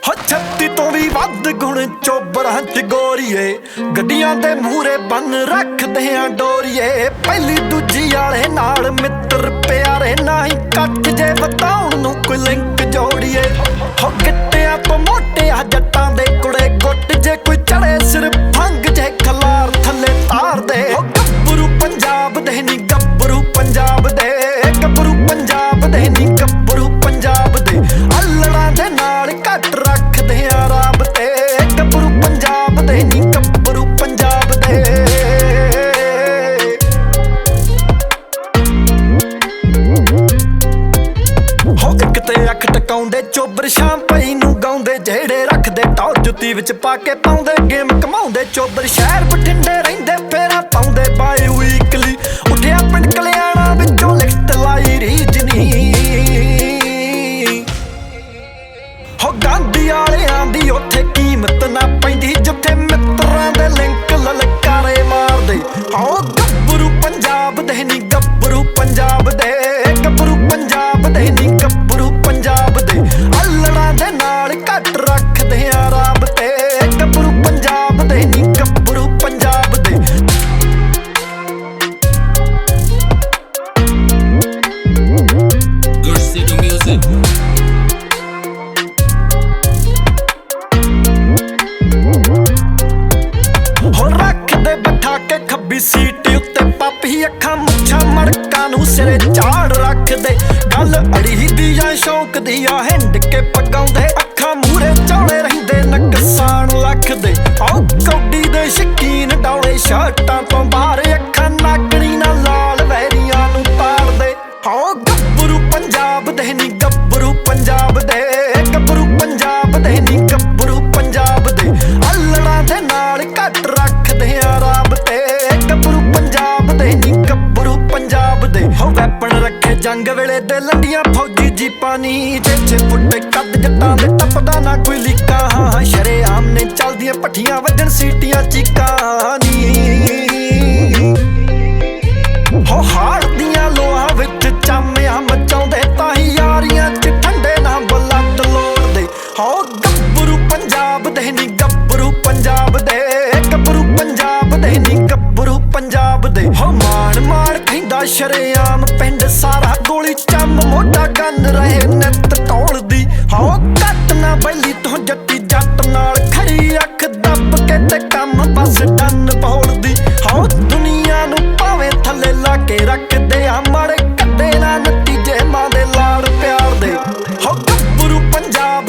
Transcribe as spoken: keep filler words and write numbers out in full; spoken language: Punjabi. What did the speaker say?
ਹੋ ਛੱਤੀ ਤੋਂ ਵੀ ਵੱਧ ਗੁਣ ਚੋਬਰਾਂ ਚ ਗੋਰੀਏ, ਗੱਡੀਆਂ ਦੇ ਮੂਹਰੇ ਬੰਨ ਰੱਖਦੇ ਆ ਡੋਰੀਏ। ਪਹਿਲੀ ਦੂਜੀ ਵਾਲੇ ਨਾਲ ਮਿੱਤਰ ਪਿਆਰੇ, ਨਾ ਹੀ ਕੱਟ ਜੇ ਬਤਾਉਣ ਨੂੰ ਕੋਈ ਲਿੰਕ ਜੋੜੀਏ। ਹੋ ਗਿੱਟਿਆਂ ਤੋਂ ਮੋਟੇ ਆ ਜੱਟਾਂ ਦੇ ਕੁੜੇ ਗੁੱਟ, ਜੇ ਕੋਈ ਚੜੇ ਸਿਰ ਭੰਗ ਜੇ ਖਲਾਰ ਥੱਲੇ ਤਾਰ ਦੇ। ਹੋ ਗੱਭਰੂ ਪੰਜਾਬ ਦੇ ਨੀ ਗੱਭਰੂ ਪੰਜਾਬ ਦੇ, ਗੱਭਰੂ ਪੰਜਾਬ ਦੇ ਨੀ ਗੱਭਰੂ ਪੰਜਾਬ ਦੇ। ਅੱਲੜਾਂ ਦੇ ਨਾਲ ਘੱਟ ਰੱਖਦੇ ਆ ਰੱਬ ਤੇ, ਗੱਭਰੂ ਪੰਜਾਬ ਦੇ ਨੀ ਗੱਭਰੂ ਪੰਜਾਬ ਦੇ। ਹੋ ਇੱਕ ਤੇ ਅੱਖ ਟਕਾਉਂਦੇ ਚੋਬਰ ਸ਼ਾਮ ਪਈ ਨੂੰ ਗਾਉਂਦੇ, ਜਿਹੜੇ ਰੱਖਦੇ ਟੌਰ ਜੁੱਤੀ ਵਿੱਚ ਪਾ ਕੇ ਪਾਉਂਦੇ ਗੇਮ ਕਮਾਉਂਦੇ। ਚੋਬਰ ਸ਼ਹਿਰ ਬਠਿੰਡੇ ਰਹਿੰਦੇ ਫੇਰਾ ਪਾਉਂਦੇ ਬਾਈ ਵੀਕਲੀ, ਉੱਠਿਆ ਪਿੰਡ ਕਲਿਆਣਾ ਵਿੱਚੋਂ ਲਿਖਤ ਲਾਈ ਰੀਜਨੀ। ਹੋ ਗਾਂਧੀ ਵਾਲਿਆਂ ਦੀ ਉੱਥੇ ਕੀਮਤ ਨਾ ਪੈਂਦੀ, ਜਿੱਥੇ ਮਿੱਤਰਾਂ ਦੇ ਲਿੰਕ ਲਲਕਾਰੇ ਮਾਰਦੇ। ਹੋ ਗੱਭਰੂ ਪੰਜਾਬ ਦੇ ਨੀ ਗੱਭਰੂ ਪੰਜਾਬ ਦੇ, ਗੱਭਰੂ ਪੰਜਾਬ ਦੇ ਨੀ ਗੱਭਰੂ ਪੰਜਾਬ ਦੇ। ਅੱਲੜਾਂ ਦੇ ਨਾਲ ਘੱਟ ਰੱਖਦੇ ਆ ਰੱਬ ਤੇ, ਗੱਭਰੂ ਪੰਜਾਬ ਦੇ ਨੀ ਗੱਭਰੂ ਪੰਜਾਬ ਦੇ। Good city music. ਹੋ ਰੱਖਦੇ ਬਿਠਾ ਕੇ ਖੱਬੀ ਸੀਟ ਉੱਤੇ ਪਾਪੀ, ਅੱਖਾਂ ਮੁੱਛਾਂ ਮੜਕਾਂ ਨੂੰ ਸਿਰੇ ਝਾੜ ਰੱਖਦੇ। ਗੱਲ ਅੜੀ ਦੀਆਂ ਸ਼ੌਕ ਦੀਆਂ ਹਿੰਡ ਕੇ ਪਕਾਉਂਦੇ, ਅੱਖਾਂ ਮੂਹਰੇ ਚੌੜੇ ਰਹਿੰਦੇ ਨਕਸਾਨ ਲੱਖਦੇ। ਆਹ ਕੌਡੀ ਦੇ ਸ਼ਕੀਨ ਡੌਲੇ ਸ਼ਰਟਾਂ ਤੋਂ ਬਾਹਰ, ਅੱਖਾਂ ਨਾਗਣੀ ਨਾਲ ਲਾਲ ਵੈਰੀਆਂ ਨੂੰ ਤਾਰਦੇ। ਹੋ ਗੱਭਰੂ ਪੰਜਾਬ ਦੇ ਨੀ ਗੱਭਰੂ ਪੰਜਾਬ ਦੇ, ਗੱਭਰੂ ਪੰਜਾਬ ਦੇ ਨੀ ਗੱਭਰੂ ਪੰਜਾਬ ਦੇ। ਅੱਲੜਾਂ ਦੇ ਨਾਲ ਘੱਟ ਰੱਖਦੇ ਆ ਰੱਬ ਤੇ, ਗੱਭਰੂ ਪੰਜਾਬ ਦੇ ਨੀ ਗੱਭਰੂ ਪੰਜਾਬ ਦੇ। ਹੋ ਵੈਪਨ ਰੱਖੇ ਜੰਗ ਵੇਲੇ ਦੇ ਲੰਡੀਆਂ ਫੌਜੀ ਜੀਪਾਂ ਨੀ, ਚੇਚੇ ਫੁੱਟੇ ਕੱਦ ਜੱਟਾਂ ਦੇ ਟੱਪਦਾ ਨਾ ਕੋਈ ਲੀਕਾ। ਹਾਂ ਸ਼ਰੇਆਮ ਨੇ ਚੱਲਦੀਆਂ ਭੱਠੀਆਂ ਵੱਜਣ ਸੀਟੀਆਂ ਚੀਕਾਂ ਨੀ। ਹੋ ਹਾੜ ਦੀਆਂ ਲੋਹਾਂ ਵਿੱਚ ਚਾਮਿਆਂ ਮਚਾਉਂਦੇ, ਤਾਂ ਹੀ ਯਾਰੀਆਂ ਚ ਠੰਡੇ ਨਾ ਬਲੱਡ ਲੋੜਦੇ। ਹੋ ਗੱਭਰੂ ਪੰਜਾਬ ਦੇ ਨੀ ਗੱਭਰੂ ਪੰਜਾਬ ਦੇ, ਗੱਭਰੂ ਪੰਜਾਬ ਦੇ ਨੀ ਗੱਭਰੂ ਪੰਜਾਬ ਦੇ। ਹੋ ਮਾਣ ਮਾਣ ਕਹਿੰਦਾ ਸ਼ਰੇਆਮ ਪਿੰਡ ਸਾਰਾ, ਗੋਲੀ ਚੰਮ ਮੋਢਾ ਗੰਨ ਰਹੇ ਨਿੱਤ ਟੋਲਦੀ। ਹੋ ਕੱਟ ਨਾ ਬੈਲੀ ਤੋਂ ਜੱਟੀ ਜੱਟ ਨਾਲ ਖੜੀ, ਅੱਖ ਦੱਬ ਕੇ ਤੇ ਕੰਮ ਬਸ ਡੰਨ ਬੋਲਦੀ। ਹੋ ਦੁਨੀਆ ਨੂੰ ਭਾਵੇਂ ਥੱਲੇ ਲਾ ਕੇ ਰੱਖਦੇ ਆ, ਮਾੜੇ ਕੱਢੇ ਨਾ ਨਤੀਜੇ ਮਾਂ ਦੇ ਲਾੜ ਪਿਆਰ ਦੇ। ਹੋ ਗੱਭਰੂ ਪੰਜਾਬ